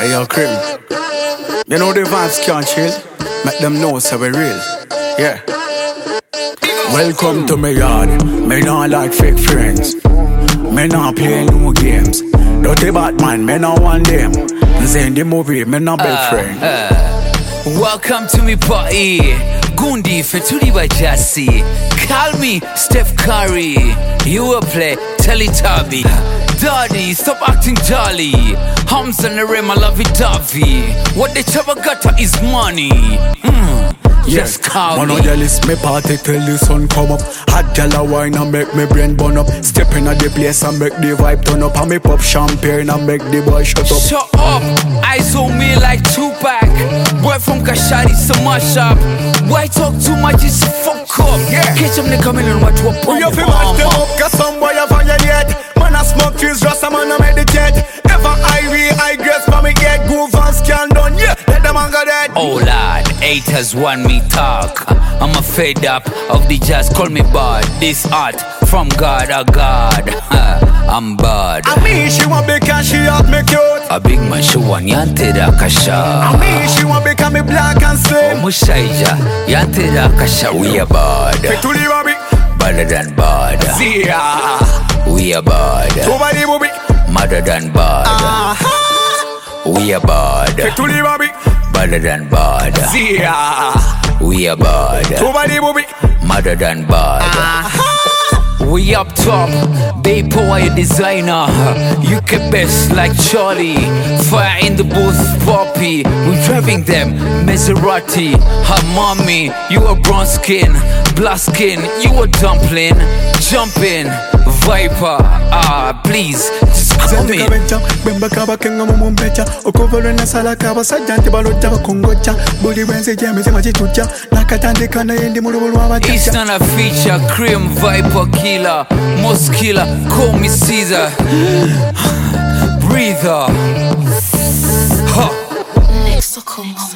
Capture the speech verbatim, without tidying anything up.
Hey yo, Krim. You know the vibes can't chill. Make them know so we real. Yeah. Welcome to my yard. Me not like fake friends. Me not play no games. Dirty Batman, me not want them. Zane the movie, me not best friend. uh, uh. Welcome to me party. Gundi Fetuli by Jassy. Call me Steph Curry. You will play Teletubby. Daddy, stop acting jolly. Hums on the rim, I love it, Davy. What the chopper got is money. Mm. Yes, call man, me. on jealous, me party till the sun come up. Hot gala wine and make me brain burn up. Step in at the place and make the vibe turn up. And me pop champagne and make the boy shut up. Shut up, eyes on me like Tupac. Boy from Kashari, so mash up. Why talk too much, it's fuck up. Yeah. Catch them, they coming and watch what pump. We have to match them up, cause some boy have on your yet. Man, I smoke trees, just a man, I meditate. Ever I re, I grace for me get groove and scan done, yeah. Let them hang dead. Oh lad, haters want me talk. I'm a fed up of the jazz, call me bad. This art from God, oh God. I'm bad. I mean, she want big and she out me cute. A big man, she want yante da kasha. I mean, she want big and me black and slim. Mushaija, yante da kasha. We are bad. Fetuli baby, Better than bad. see ya. We are bad. Tubali baby, Madder than bad. aha. We are bad. Fetuli baby, Better than bad. see ya. We are bad. Tubali baby, Madder than bad. aha. We up top, they power your designer. You get best like Charlie. Fire in the booth, Poppy. We driving them, Maserati. Her mommy, you a brown skin, black skin, you a dumpling. Jumping, Viper, ah, please, just come in. Bemba kaba kenga mumbecha okovolo na sala kaba sajanti balota bakongocha buli wenze jeme sema chitucha nakatandika na yendi mulubulu wa It's bachacha. not a feature, Cream, Viper, Killer, Most Killer, call me Caesar. Breather. Huh. Next to come